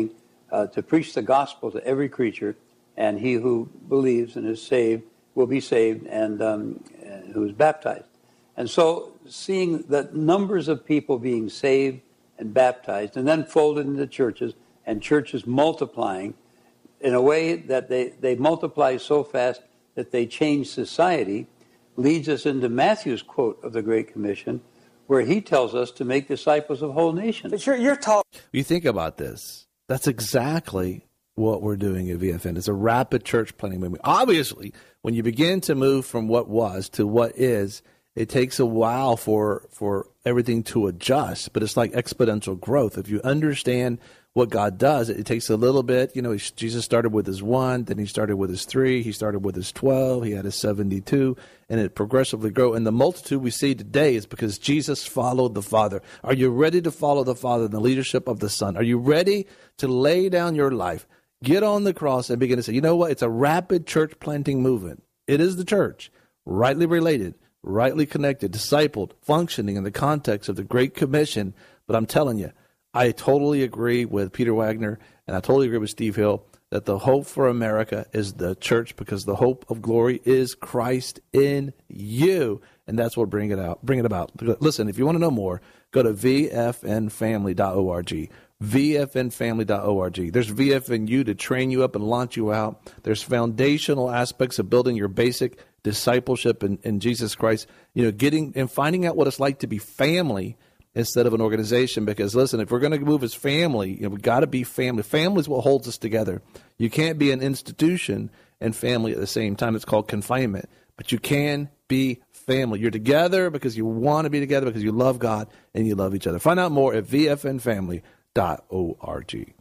uh, to preach the gospel to every creature, and he who believes and is saved will be saved, and um, who is baptized. And so seeing the numbers of people being saved and baptized and then folded into churches, and churches multiplying in a way that they, they multiply so fast that they change society, leads us into Matthew's quote of the Great Commission, where he tells us to make disciples of whole nations. But you're, you're talking. You think about this. That's exactly what we're doing at V F N. It's a rapid church planting movement. Obviously, when you begin to move from what was to what is, it takes a while for for everything to adjust, but it's like exponential growth. If you understand what God does, it, it takes a little bit. You know, he, Jesus started with his one, then he started with his three, he started with his twelve, he had his seventy-two, and it progressively grew. And the multitude we see today is because Jesus followed the Father. Are you ready to follow the Father in the leadership of the Son? Are you ready to lay down your life, get on the cross, and begin to say, you know what? It's a rapid church planting movement. It is the church, rightly related, rightly connected, discipled, functioning in the context of the Great Commission. But I'm telling you, I totally agree with Peter Wagner, and I totally agree with Steve Hill, that the hope for America is the church, because the hope of glory is Christ in you, and that's what bring it out, bring it about. Listen, if you want to know more, go to v f n family dot org. v f n family dot org. There's V F N U to train you up and launch you out. There's foundational aspects of building your basic discipleship in, in Jesus Christ. You know, getting and finding out what it's like to be family instead of an organization. Because listen, if we're going to move as family, you know, we got to be family. Family is what holds us together. You can't be an institution and family at the same time. It's called confinement. But you can be family. You're together because you want to be together, because you love God and you love each other. Find out more at v f n family dot org. You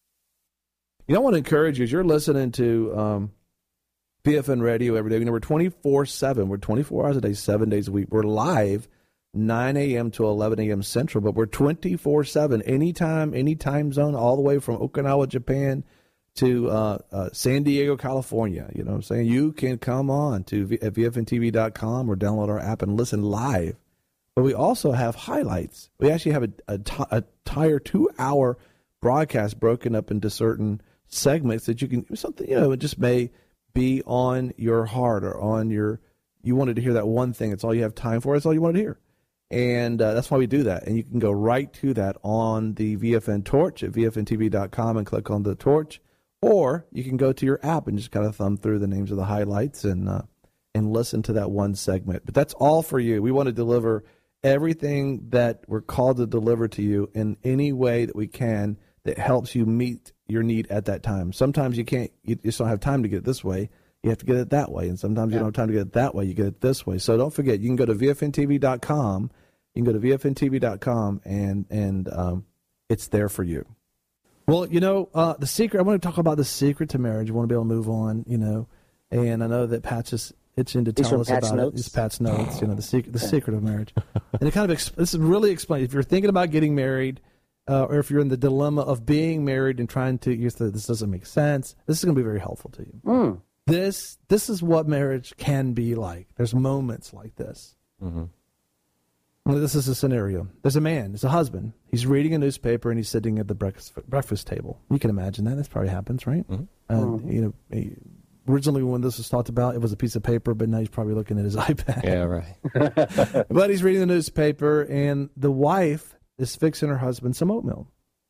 know, I want to encourage you as you're listening to um, V F N Radio every day. You know, we're twenty-four seven. We're twenty-four hours a day, seven days a week. We're live nine a.m. to eleven a.m. Central, but we're twenty-four seven, anytime, any time zone, all the way from Okinawa, Japan to uh, uh, San Diego, California. You know what I'm saying? You can come on to v- at v f n t v dot com or download our app and listen live. But we also have highlights. We actually have a, a, t- a entire two-hour broadcast broken up into certain segments that you can, something, you know, it just may be on your heart or on your, you wanted to hear that one thing. It's all you have time for. It's all you wanted to hear. And uh, that's why we do that. And you can go right to that on the V F N Torch at v f n t v dot com and click on the torch. Or you can go to your app and just kind of thumb through the names of the highlights and uh, and listen to that one segment. But that's all for you. We want to deliver everything that we're called to deliver to you in any way that we can that helps you meet your need at that time. Sometimes you can't, you just don't have time to get it this way. You have to get it that way. And sometimes yeah. you don't have time to get it that way. You get it this way. So don't forget, you can go to v f n t v dot com. You can go to v f n t v dot com and, and um, it's there for you. Well, you know, uh, the secret, I want to talk about the secret to marriage. You want to be able to move on, you know, and I know that Pat's just itching to tell us Pat's about notes? it. It's Pat's notes, you know, the secret, the secret of marriage. And it kind of, exp- this is really explains, if you're thinking about getting married, uh, or if you're in the dilemma of being married and trying to, you say, this doesn't make sense, this is going to be very helpful to you. Mm. This, this is what marriage can be like. There's moments like this. Mm-hmm. Well, this is a scenario. There's a man, there's a husband. He's reading a newspaper and he's sitting at the breakfast breakfast table. You can imagine that. That probably happens, right? Mm-hmm. And, mm-hmm. you know, he, originally when this was talked about, it was a piece of paper, but now he's probably looking at his iPad. Yeah, right. But he's reading the newspaper, and the wife is fixing her husband some oatmeal.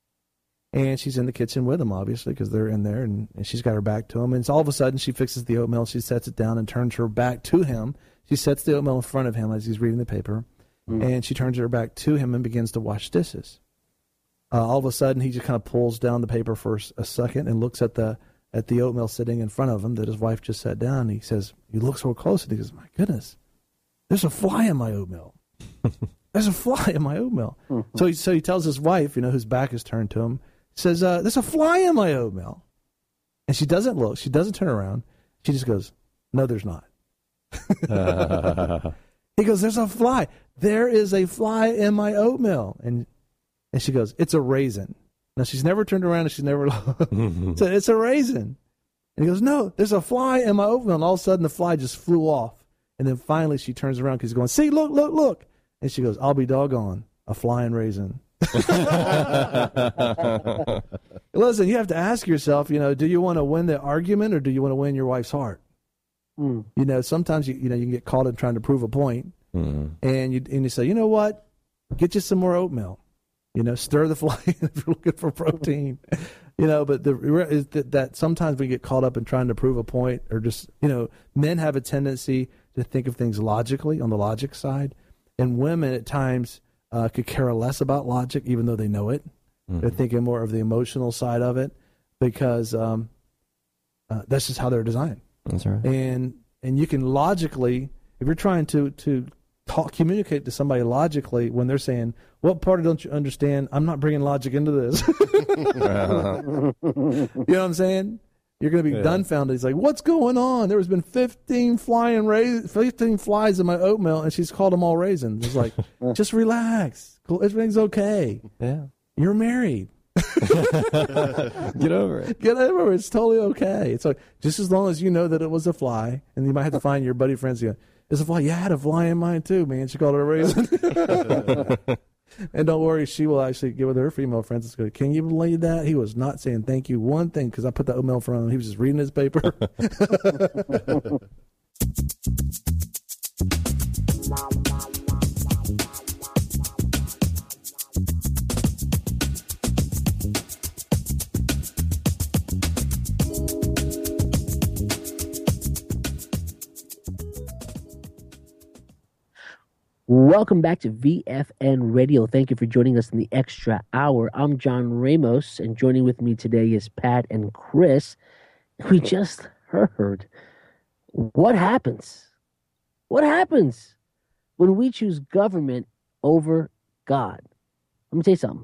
And she's in the kitchen with him, obviously, because they're in there, and, and she's got her back to him. And so all of a sudden, she fixes the oatmeal, she sets it down and turns her back to him. She sets the oatmeal in front of him as he's reading the paper. And she turns her back to him and begins to wash dishes. Uh, all of a sudden, he just kind of pulls down the paper for a second and looks at the at the oatmeal sitting in front of him that his wife just set down. And he says, he looks real close and he goes, "My goodness, there's a fly in my oatmeal. There's a fly in my oatmeal." Mm-hmm. So he so he tells his wife, you know, whose back is turned to him, he says, uh, "There's a fly in my oatmeal." And she doesn't look. She doesn't turn around. She just goes, "No, there's not." uh. He goes, "There's a fly. There is a fly in my oatmeal." And and she goes, "It's a raisin." Now, she's never turned around and she's never looked. So it's a raisin. And he goes, "No, there's a fly in my oatmeal." And all of a sudden, the fly just flew off. And then finally, she turns around because he's going, "See, look, look, look." And she goes, "I'll be doggone, a flying raisin." Listen, you have to ask yourself, you know, do you want to win the argument or do you want to win your wife's heart? Mm. You know, sometimes you you know you can get caught in trying to prove a point, Mm. and you and you say, you know what, get you some more oatmeal. You know, stir the fly if you're looking for protein. You know, but the is that, that sometimes we get caught up in trying to prove a point, or just, you know, men have a tendency to think of things logically on the logic side, and women at times uh, could care less about logic, even though they know it. Mm-hmm. They're thinking more of the emotional side of it, because um, uh, that's just how they're designed. That's right. And and you can logically, if you're trying to to talk, communicate to somebody logically when they're saying, "What part don't you understand? I'm not bringing logic into this." You know what I'm saying? You're going to be yeah. dumbfounded. He's like, "What's going on? There has been fifteen flying ra- fifteen flies in my oatmeal, and she's called them all raisins." It's like, just relax. Everything's okay. Yeah, you're married. Get over it. Get over it. It's totally okay. It's like, just as long as you know that it was a fly, and you might have to find your buddy friends. You go, "It's a fly." Yeah, I had a fly in mine too, man. She called it a raisin. And don't worry, she will actually get with her female friends and go, "Can you believe that? He was not saying thank you one thing because I put the oatmeal in front of him. He was just reading his paper." Welcome back to V F N Radio. Thank you for joining us in the Extra Hour. I'm John Ramos, and joining with me today is Pat and Chris. We just heard what happens. What happens when we choose government over God? Let me tell you something.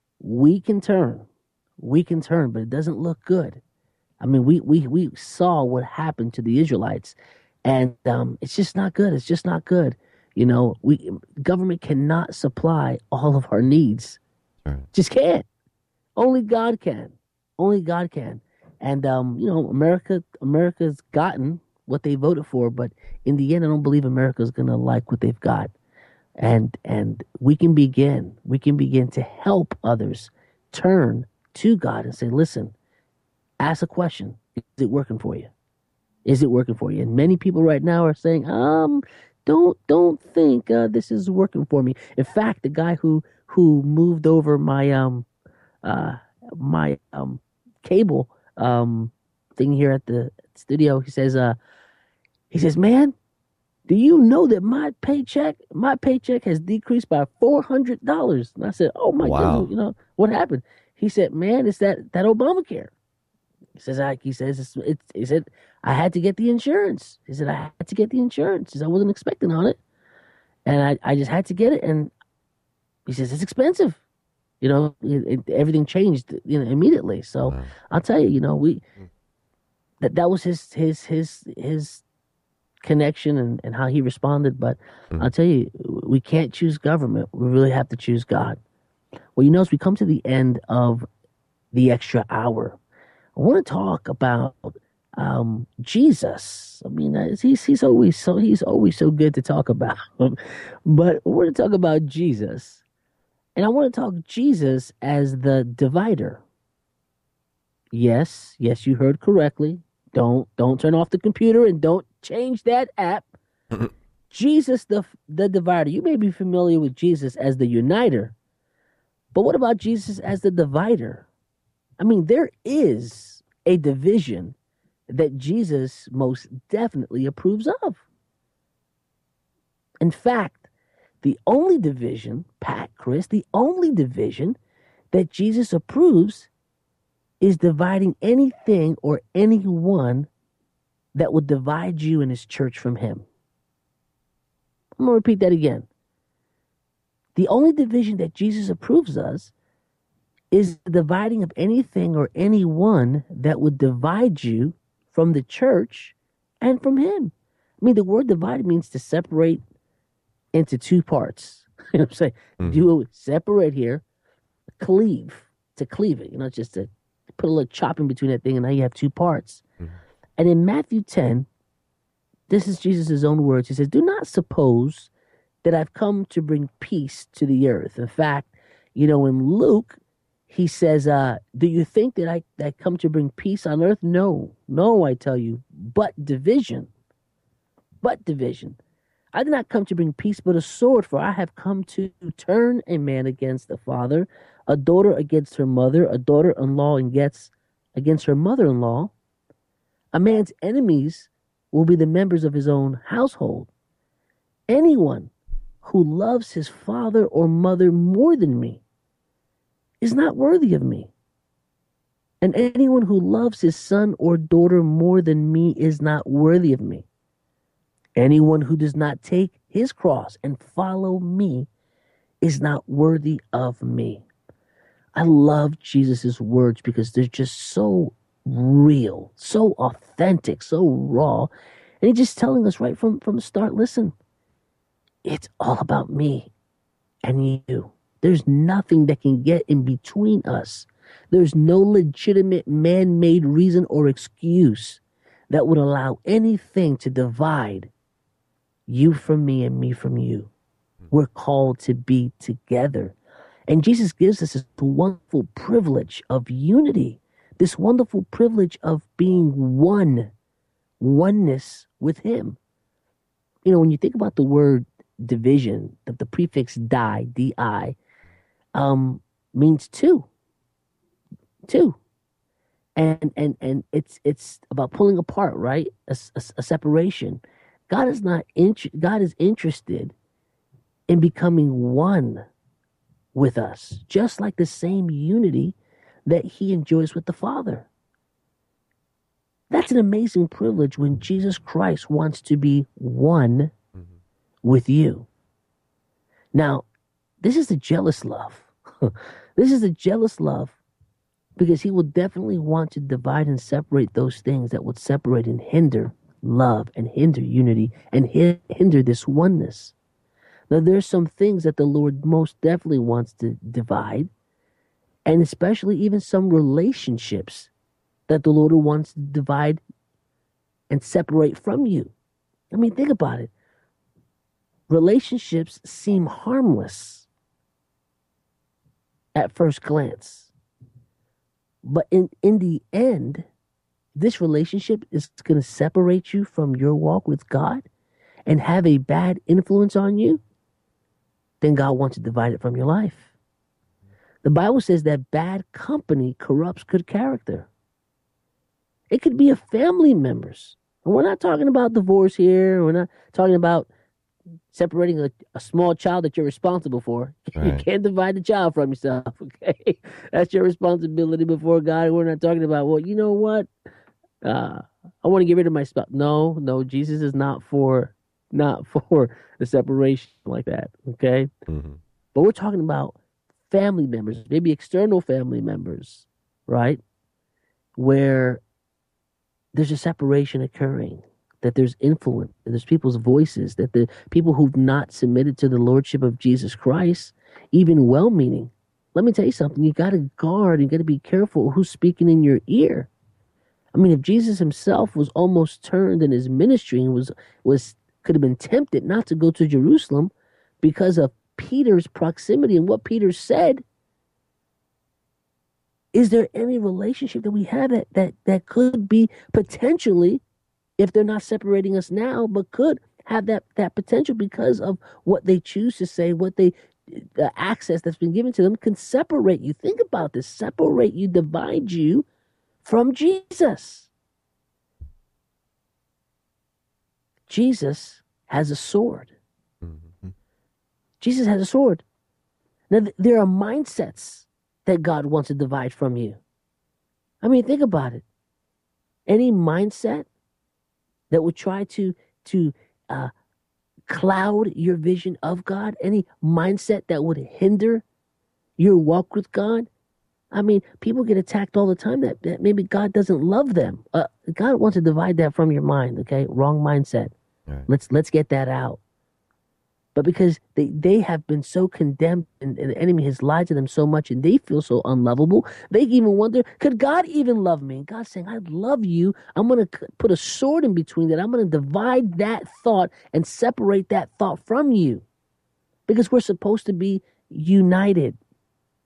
We can turn. We can turn, but it doesn't look good. I mean, we we we saw what happened to the Israelites, and um, it's just not good. It's just not good. You know, we government cannot supply all of our needs. Right. Just can't. Only God can. Only God can. And um, you know, America, America's gotten what they voted for, but in the end, I don't believe America's gonna like what they've got. And and we can begin. We can begin to help others turn to God and say, "Listen, ask a question. Is it working for you? Is it working for you?" And many people right now are saying, um. Don't don't think uh, this is working for me. In fact, the guy who who moved over my um uh my um cable um thing here at the studio, he says uh he says, "Man, do you know that my paycheck my paycheck has decreased by four hundred dollars?" And I said, "Oh my wow. goodness, you know what happened?" He said, "Man, it's that that Obamacare." He says, I, he says, it's, it's, he said, "I had to get the insurance." He said, "I had to get the insurance. He said, I wasn't expecting on it. And I, I just had to get it." And he says, "It's expensive." You know, it, it, everything changed, you know, immediately. So wow. I'll tell you, you know, we, that, that was his, his, his, his connection and, and how he responded. But mm. I'll tell you, we can't choose government. We really have to choose God. Well, you know, as we come to the end of the Extra Hour, I want to talk about um, Jesus. I mean, he's he's always so he's always so good to talk about. But we're going to talk about Jesus, and I want to talk Jesus as the divider. Yes, yes, you heard correctly. Don't don't turn off the computer and don't change that app. Jesus, the the divider. You may be familiar with Jesus as the uniter, but what about Jesus as the divider? I mean, there is a division that Jesus most definitely approves of. In fact, the only division, Pat, Chris, the only division that Jesus approves is dividing anything or anyone that would divide you and his church from him. I'm going to repeat that again. The only division that Jesus approves of is the dividing of anything or anyone that would divide you from the church and from him. I mean, the word divided means to separate into two parts. You know what I'm saying? Mm-hmm. You separate here, cleave, to cleave it. You know, just to put a little chop in between that thing, and now you have two parts. Mm-hmm. And in Matthew ten, this is Jesus' own words. He says, "Do not suppose that I've come to bring peace to the earth. In fact, You know, in Luke, he says, uh, do you think that I that come to bring peace on earth? No, no, I tell you, but division. But division. I did not come to bring peace, but a sword, for I have come to turn a man against a father, a daughter against her mother, a daughter-in-law against, against her mother-in-law. A man's enemies will be the members of his own household. Anyone who loves his father or mother more than me is not worthy of me. And anyone who loves his son or daughter more than me is not worthy of me. Anyone who does not take his cross and follow me is not worthy of me. I love Jesus' words because they're just so real, so authentic, so raw. And he's just telling us right from, from the start, listen, it's all about me and you. There's nothing that can get in between us. There's no legitimate man-made reason or excuse that would allow anything to divide you from me and me from you. We're called to be together. And Jesus gives us this wonderful privilege of unity, this wonderful privilege of being one, oneness with him. You know, when you think about the word division, the, the prefix di, D I, um, means two. Two. And and and it's it's about pulling apart, right? A, a, a separation. God is not int- God is interested in becoming one with us, just like the same unity that he enjoys with the Father. That's an amazing privilege when Jesus Christ wants to be one mm-hmm. with you. Now, this is the jealous love. This is the jealous love because he will definitely want to divide and separate those things that would separate and hinder love and hinder unity and hinder this oneness. Now, there's some things that the Lord most definitely wants to divide, and especially even some relationships that the Lord wants to divide and separate from you. I mean, think about it. Relationships seem harmless at first glance. But in, in the end, this relationship is going to separate you from your walk with God and have a bad influence on you, then God wants to divide it from your life. The Bible says that bad company corrupts good character. It could be a family members. And we're not talking about divorce here. We're not talking about separating a, a small child that you're responsible for. Right. You can't divide the child from yourself, okay? That's your responsibility before God. We're not talking about, well, you know what? Uh, I want to get rid of my spouse. No, no, Jesus is not for not for the separation like that, okay? Mm-hmm. But we're talking about family members, maybe external family members, right? Where there's a separation occurring, that there's influence, that there's people's voices, that the people who've not submitted to the lordship of Jesus Christ, even well-meaning. Let me tell you something. You got to guard, you got to be careful who's speaking in your ear. I mean, if Jesus himself was almost turned in his ministry and was was could have been tempted not to go to Jerusalem because of Peter's proximity and what Peter said, is there any relationship that we have that that, that could be potentially, if they're not separating us now, but could have that, that potential because of what they choose to say, what they, the access that's been given to them can separate you. Think about this, separate you, divide you from Jesus. Jesus has a sword. Mm-hmm. Jesus has a sword. Now, th- there are mindsets that God wants to divide from you. I mean, think about it. Any mindset that would try to, to uh, cloud your vision of God, any mindset that would hinder your walk with God. I mean, people get attacked all the time that, that maybe God doesn't love them. Uh, God wants to divide that from your mind, okay? Wrong mindset. Right. Let's let's get that out. But because they, they have been so condemned and, and the enemy has lied to them so much and they feel so unlovable, they even wonder, could God even love me? And God's saying, I love you. I'm going to put a sword in between that. I'm going to divide that thought and separate that thought from you. Because we're supposed to be united.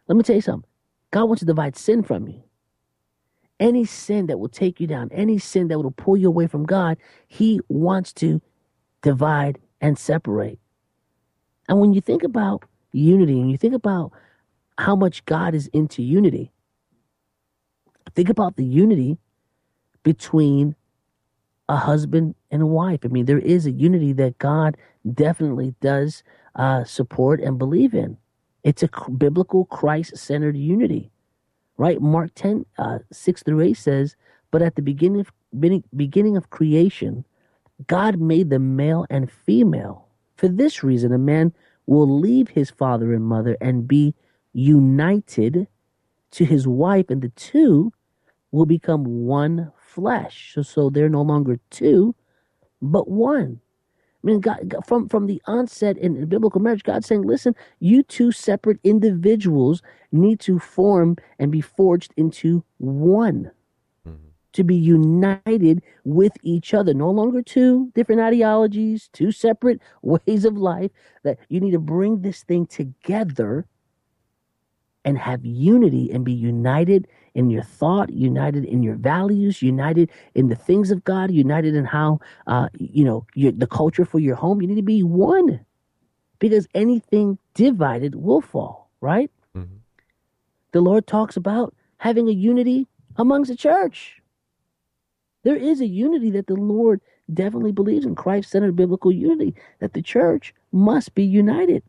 Let me tell you something. God wants to divide sin from you. Any sin that will take you down, any sin that will pull you away from God, he wants to divide and separate. And when you think about unity and you think about how much God is into unity, think about the unity between a husband and a wife. I mean, there is a unity that God definitely does uh, support and believe in. It's a biblical, Christ-centered unity, right? Mark ten, uh, six through eight says, but at the beginning of, beginning of creation, God made them male and female. For this reason, a man will leave his father and mother and be united to his wife, and the two will become one flesh. So, so they're no longer two, but one. I mean, God, from, from the onset in biblical marriage, God's saying, listen, you two separate individuals need to form and be forged into one, mm-hmm. to be united with each other. No longer two different ideologies, two separate ways of life, that you need to bring this thing together and have unity and be united in your thought, united in your values, united in the things of God, united in how, uh, you know, your, the culture for your home. You need to be one, because anything divided will fall, right? Mm-hmm. The Lord talks about having a unity amongst the church. There is a unity that the Lord definitely believes in, Christ-centered biblical unity, that the church must be united.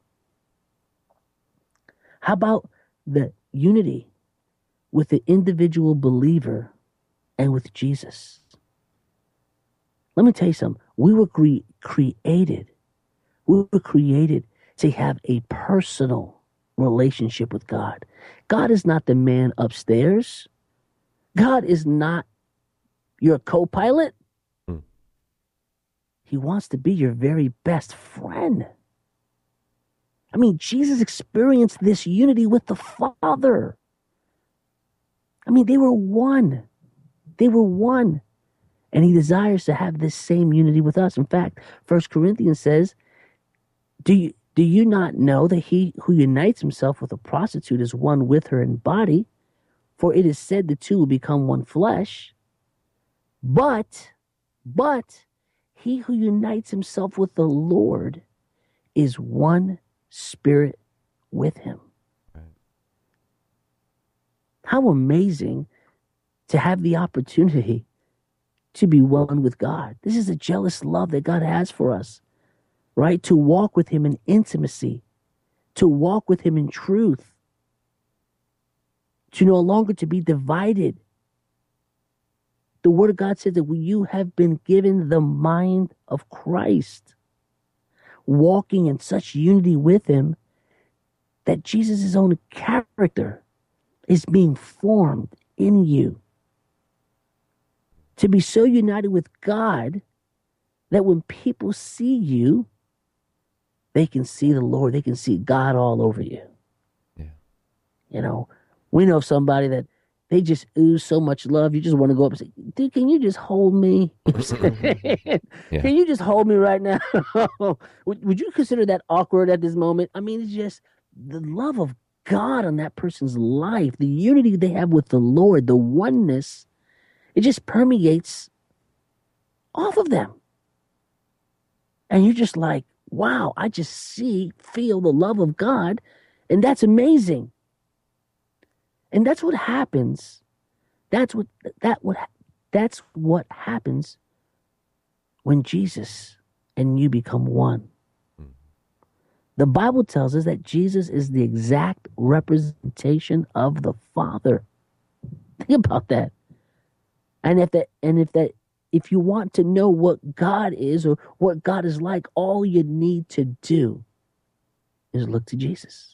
How about the unity with the individual believer and with Jesus? Let me tell you something. We were cre- created. We were created to have a personal relationship with God. God is not the man upstairs. God is not your co-pilot. Hmm. He wants to be your very best friend. I mean, Jesus experienced this unity with the Father. I mean, they were one. They were one. And he desires to have this same unity with us. In fact, First Corinthians says, do you, do you not know that he who unites himself with a prostitute is one with her in body? For it is said the two will become one flesh. But, but, he who unites himself with the Lord is one spirit with him. Right. How amazing to have the opportunity to be one with God. This is a jealous love that God has for us, right? To walk with him in intimacy, to walk with him in truth, to no longer to be divided. The Word of God says that you have been given the mind of Christ, walking in such unity with him that Jesus' own character is being formed in you. To be so united with God that when people see you, they can see the Lord. They can see God all over you. Yeah. You know, we know somebody that they just ooze so much love. You just want to go up and say, dude, can you just hold me? yeah. Can you just hold me right now? would, would you consider that awkward at this moment? I mean, it's just the love of God on that person's life, the unity they have with the Lord, the oneness, it just permeates off of them. And you're just like, wow, I just see, feel the love of God, and that's amazing. And that's what happens. That's what that what that's what happens when Jesus and you become one. The Bible tells us that Jesus is the exact representation of the Father. Think about that. And if that and if that if you want to know what God is or what God is like, all you need to do is look to Jesus.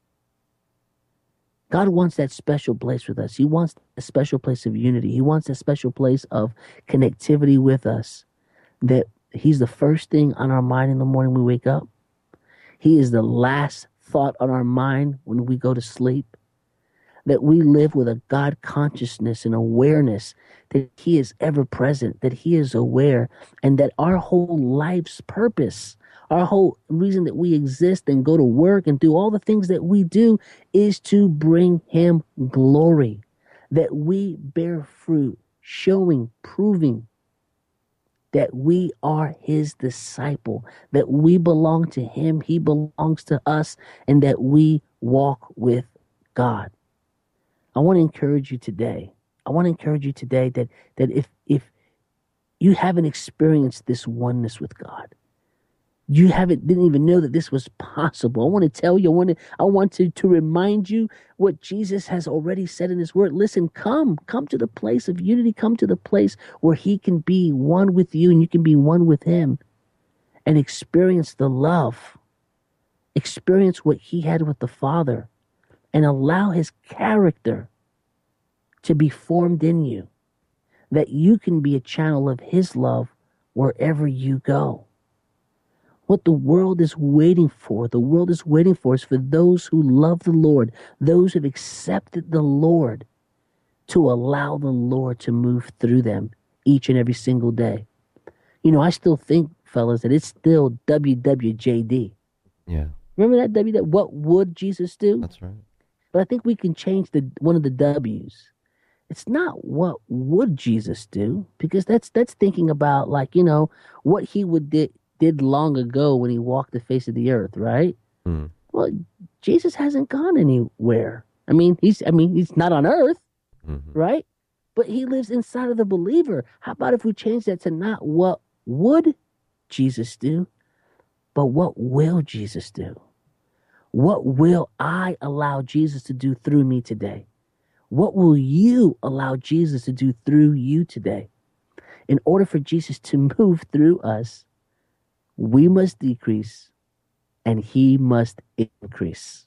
God wants that special place with us. He wants a special place of unity. He wants a special place of connectivity with us, that he's the first thing on our mind in the morning we wake up. He is the last thought on our mind when we go to sleep. that we live with a God consciousness and awareness that he is ever present, that he is aware, and that our whole life's purpose, our whole reason that we exist and go to work and do all the things that we do is to bring him glory, that we bear fruit, showing, proving that we are his disciple, that we belong to him, he belongs to us, and that we walk with God. I want to encourage you today. I want to encourage you today that, that if, if you haven't experienced this oneness with God, you haven't didn't even know that this was possible. I want to tell you, I want to, I want to, to remind you what Jesus has already said in his word. Listen, come, come to the place of unity. Come to the place where he can be one with you and you can be one with him and experience the love, experience what he had with the Father, and allow his character to be formed in you, that you can be a channel of his love wherever you go. What the world is waiting for, the world is waiting for is for those who love the Lord, those who have accepted the Lord, to allow the Lord to move through them each and every single day. You know, I still think, fellas, that it's still W W J D. Yeah. Remember that W W? What would Jesus do? That's right. But I think we can change the one of the W's. It's not what would Jesus do, because that's that's thinking about, like, you know, what he would did did long ago when he walked the face of the earth, right? Mm. Well, Jesus hasn't gone anywhere. I mean, he's I mean, he's not on earth, Mm-hmm. right? But he lives inside of the believer. How about if we change that to not what would Jesus do, but what will Jesus do? What will I allow Jesus to do through me today? What will you allow Jesus to do through you today? In order for Jesus to move through us, we must decrease and he must increase.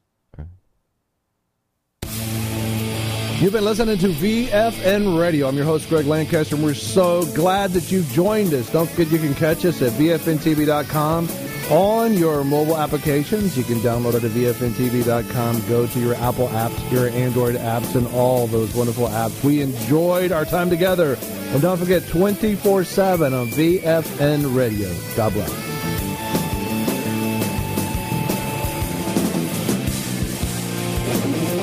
You've been listening to V F N Radio. I'm your host, Greg Lancaster, and we're so glad that you've joined us. Don't forget you can catch us at V F N T V dot com on your mobile applications. You can download it at V F N T V dot com. Go to your Apple apps, your Android apps, and all those wonderful apps. We enjoyed our time together. And don't forget, twenty-four seven on V F N Radio. God bless.